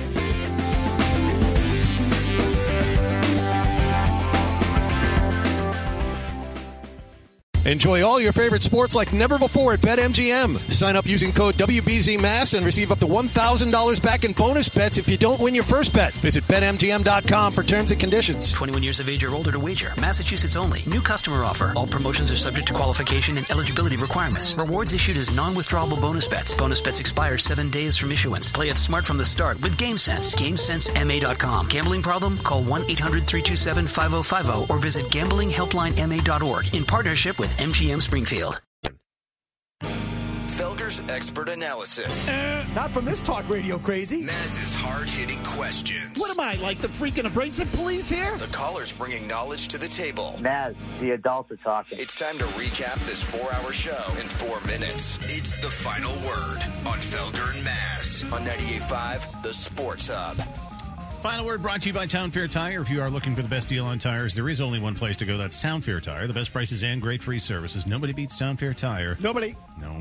Enjoy all your favorite sports like never before at BetMGM. Sign up using code WBZMass and receive up to $1,000 back in bonus bets if you don't win your first bet. Visit BetMGM.com for terms and conditions. 21 years of age or older to wager. Massachusetts only. New customer offer. All promotions are subject to qualification and eligibility requirements. Rewards issued as non-withdrawable bonus bets. Bonus bets expire 7 days from issuance. Play it smart from the start with GameSense. GameSenseMA.com. Gambling problem? Call 1-800-327-5050 or visit gamblinghelplinema.org in partnership with MGM Springfield. Felger's expert analysis. Not from this talk radio crazy. Maz's hard-hitting questions. What am I, like the freaking abrasive police here? The callers bringing knowledge to the table. Maz, the adults are talking. It's time to recap this 4-hour show in 4 minutes. It's the final word on Felger and Maz on 98.5, The Sports Hub. Final word brought to you by Town Fair Tire. If you are looking for the best deal on tires, there is only one place to go. That's Town Fair Tire. The best prices and great free services. Nobody beats Town Fair Tire. Nobody.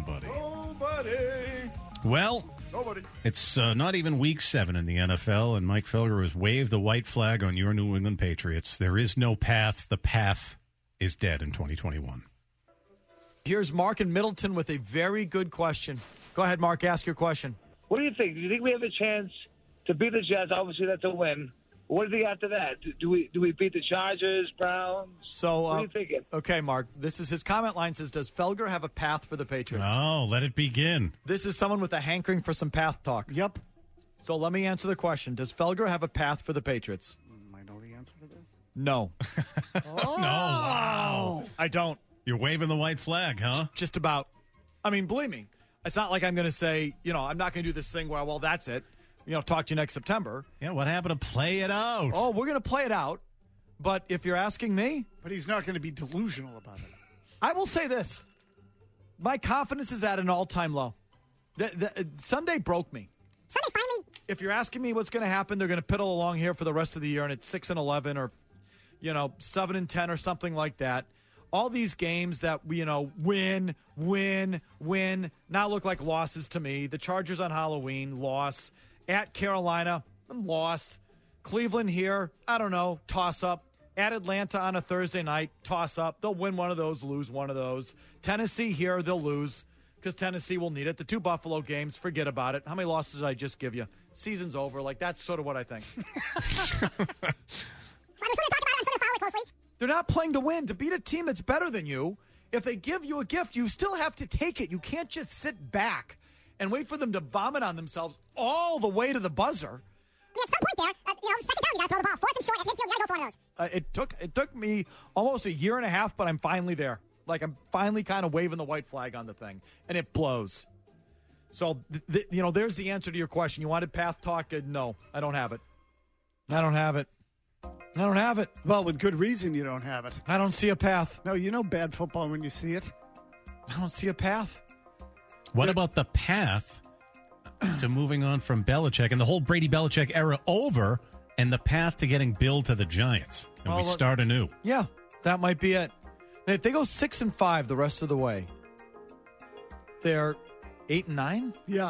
Well, it's not even week 7 in the NFL, and Mike Felger has waved the white flag on your New England Patriots. There is no path. The path is dead in 2021. Here's Mark in Middleton with a very good question. Go ahead, Mark. Ask your question. What do you think? Do you think we have a chance to beat the Jets? Obviously, that's a win. What do you think after that? Do we beat the Chargers, Browns? So, what are you thinking? Okay, Mark. This is his comment line says, does Felger have a path for the Patriots? Oh, let it begin. This is someone with a hankering for some path talk. Yep. So let me answer the question. Does Felger have a path for the Patriots? I know the answer to this. No. No, wow. I don't. You're waving the white flag, huh? Just about. I mean, believe me, it's not like I'm going to say, I'm not going to do this thing where, well, that's it. Talk to you next September. Yeah, what happened to play it out? Oh, we're going to play it out. But if you're asking me. But he's not going to be delusional about it. I will say this. My confidence is at an all-time low. Sunday broke me. Sunday finally. If you're asking me what's going to happen, they're going to piddle along here for the rest of the year, and it's 6-11 or, 7-10 or something like that. All these games that we, win, now look like losses to me. The Chargers on Halloween, loss. At Carolina, loss. Cleveland here, I don't know, toss-up. At Atlanta on a Thursday night, toss-up. They'll win one of those, lose one of those. Tennessee here, they'll lose because Tennessee will need it. The 2 Buffalo games, forget about it. How many losses did I just give you? Season's over. That's sort of what I think. They're not playing to win. To beat a team that's better than you, if they give you a gift, you still have to take it. You can't just sit back and wait for them to vomit on themselves all the way to the buzzer. I mean, at some point there, second down, you got to throw the ball. 4th and short, at midfield, you got to go for one of those. It took me almost a year and a half, but I'm finally there. I'm finally kind of waving the white flag on the thing, and it blows. So, there's the answer to your question. You wanted path talk? No, I don't have it. I don't have it. Well, with good reason you don't have it. I don't see a path. No, bad football when you see it. I don't see a path. What about the path to moving on from Belichick and the whole Brady Belichick era over, and the path to getting Bill to the Giants, and we start anew? Yeah, that might be it. If they go 6-5 the rest of the way, they're 8-9. Yeah,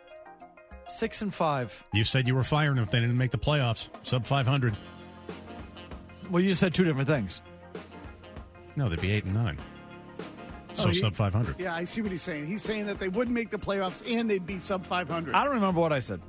6-5. You said you were firing them if they didn't make the playoffs, sub 500. Well, you said 2 different things. No, they'd be 8-9. So sub 500. Yeah, I see what he's saying. He's saying that they wouldn't make the playoffs and they'd be sub 500. I don't remember what I said.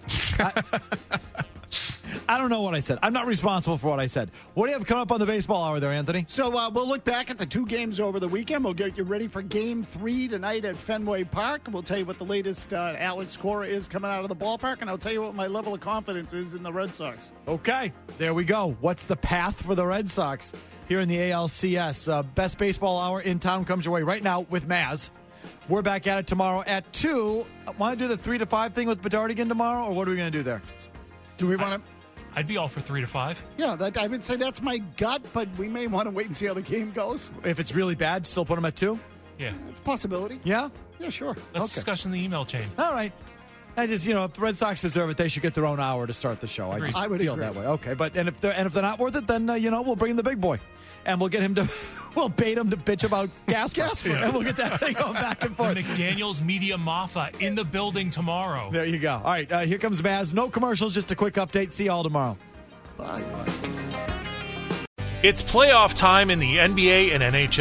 I don't know what I said. I'm not responsible for what I said. What do you have coming up on the baseball hour there, Anthony? So we'll look back at the 2 games over the weekend. We'll get you ready for Game 3 tonight at Fenway Park. We'll tell you what the latest Alex Cora is coming out of the ballpark, and I'll tell you what my level of confidence is in the Red Sox. Okay, there we go. What's the path for the Red Sox here in the ALCS? Best baseball hour in town comes your way right now with Maz. We're back at it tomorrow at 2. Want to do the 3 to 5 thing with Bedard again tomorrow, or what are we going to do there? Do we want to... I'd be all for 3 to 5. Yeah, I would say that's my gut, but we may want to wait and see how the game goes. If it's really bad, still put them at 2? Yeah. It's a possibility. Yeah? Yeah, sure. Let's discuss in the email chain. All right. I just, if the Red Sox deserve it, they should get their own hour to start the show. I would feel agree. that way. Okay, but if they're not worth it, then we'll bring in the big boy, and we'll get him to we'll bait him to bitch about Gasper, and we'll get that thing going back and forth. The McDaniel's Media Mafia in the building tomorrow. There you go. All right, here comes Maz. No commercials, just a quick update. See you all tomorrow. Bye. It's playoff time in the NBA and NHL.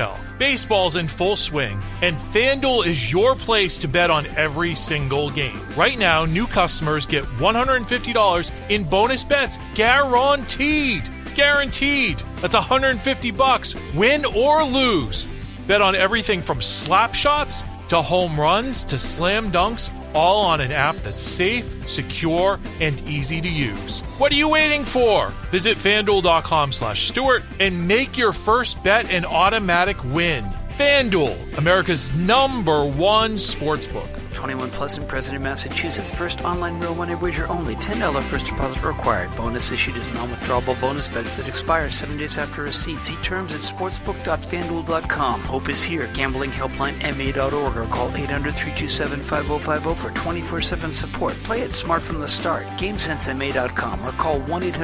Baseball's in full swing, and FanDuel is your place to bet on every single game. Right now, new customers get $150 in bonus bets guaranteed. It's guaranteed. That's $150, win or lose. Bet on everything from slap shots to home runs to slam dunks, all on an app that's safe, secure, and easy to use. What are you waiting for? Visit FanDuel.com/Stewart and make your first bet an automatic win. FanDuel, America's #1 sportsbook. 21 plus and present in Massachusetts. First online real money wager only. $10 first deposit required. Bonus issued as non-withdrawable bonus bets that expire 7 days after receipt. See terms at sportsbook.fanduel.com. Hope is here. Gambling helpline MA.org or call 800-327-5050 for 24/7 support. Play it smart from the start. GameSenseMA.com or call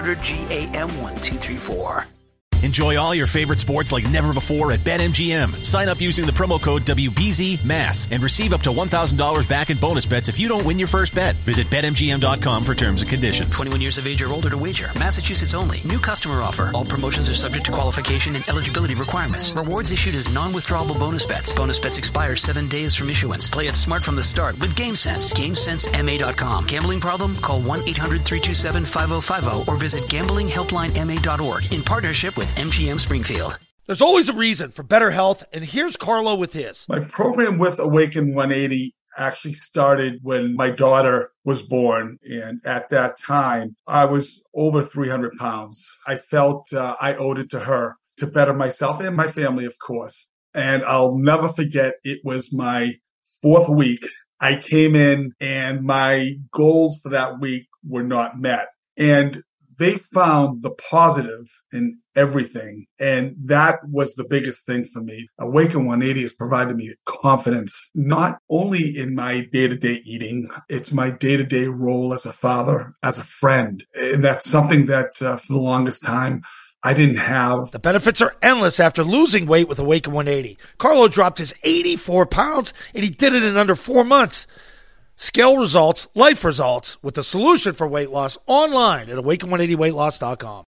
1-800-GAM-1234. Enjoy all your favorite sports like never before at BetMGM. Sign up using the promo code WBZMASS and receive up to $1,000 back in bonus bets if you don't win your first bet. Visit BetMGM.com for terms and conditions. 21 years of age or older to wager. Massachusetts only. New customer offer. All promotions are subject to qualification and eligibility requirements. Rewards issued as non-withdrawable bonus bets. Bonus bets expire 7 days from issuance. Play it smart from the start with GameSense. GameSenseMA.com. Gambling problem? Call 1-800-327-5050 or visit gamblinghelplinema.org in partnership with MGM Springfield. There's always a reason for better health, and here's Carlo with his. My program with Awaken 180 actually started when my daughter was born, and at that time, I was over 300 pounds. I felt I owed it to her to better myself and my family, of course. And I'll never forget, it was my 4th week. I came in, and my goals for that week were not met. And they found the positive in everything. And that was the biggest thing for me. Awaken 180 has provided me confidence, not only in my day-to-day eating, it's my day-to-day role as a father, as a friend. And that's something that for the longest time, I didn't have. The benefits are endless after losing weight with Awaken 180. Carlo dropped his 84 pounds, and he did it in under 4 months. Scale results, life results, with the solution for weight loss online at awaken180weightloss.com.